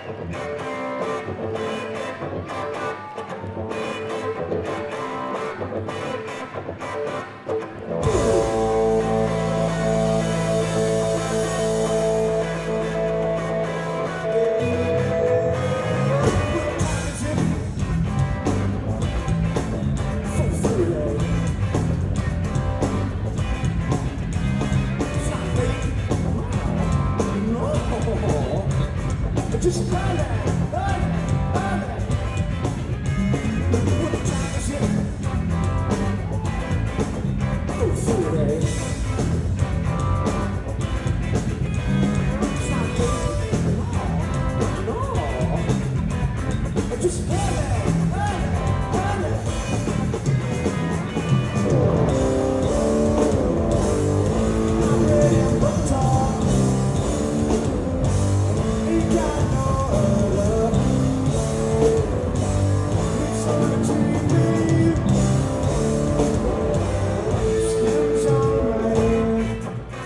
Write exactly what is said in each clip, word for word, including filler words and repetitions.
Just run it, run it, run it. What time is it? Oh, Friday. It's not late. No, no. Just run it, run it, run it. I'm ready to talk. Ain't got no other. It's on the T V. Spins alright.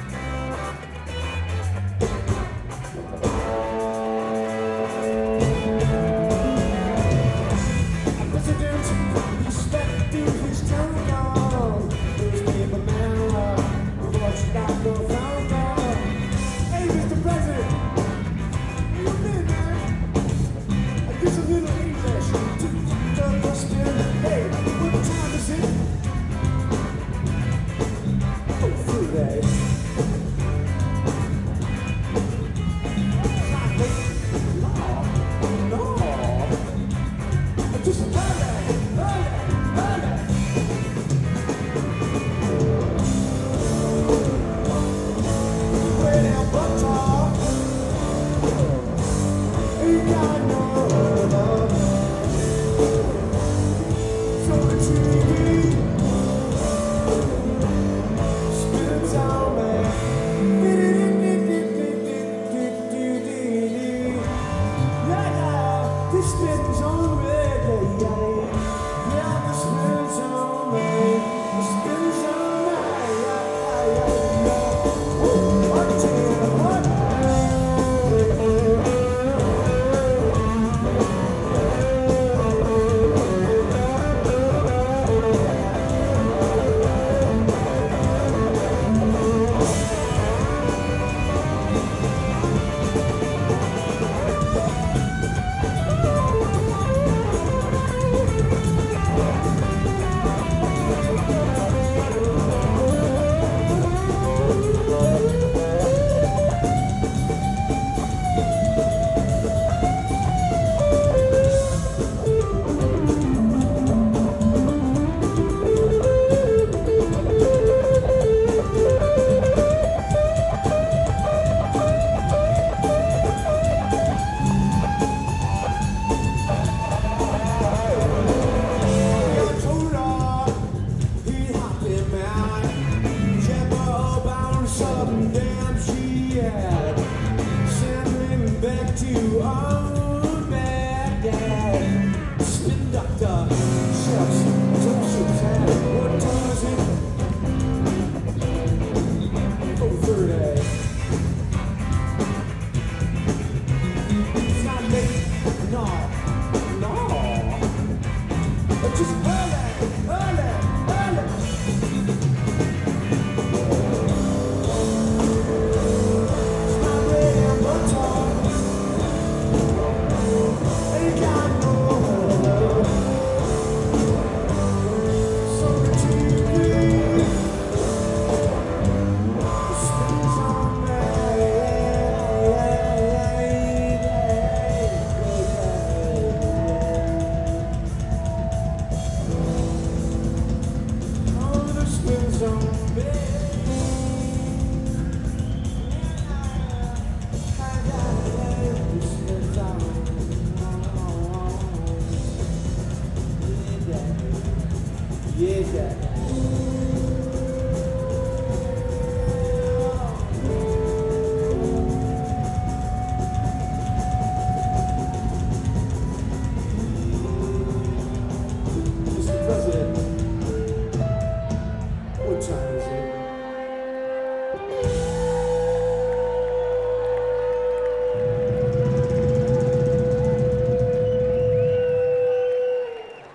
President respecting his territory. There's paper man who watched like no founder. Hey, Mister President. There's a little English to the spin. Hey, what time is it? Oh, Friday. It's not late. No, no. Just early, early, early. Wait now, butter. Ain't got no other. So the T V spins on me. Yeah, yeah, this spins on me. Yeah, yeah, yeah, this spins on me. This spins on me. Yeah, yeah, yeah, yeah. Ooh, one, two, one. Back to you.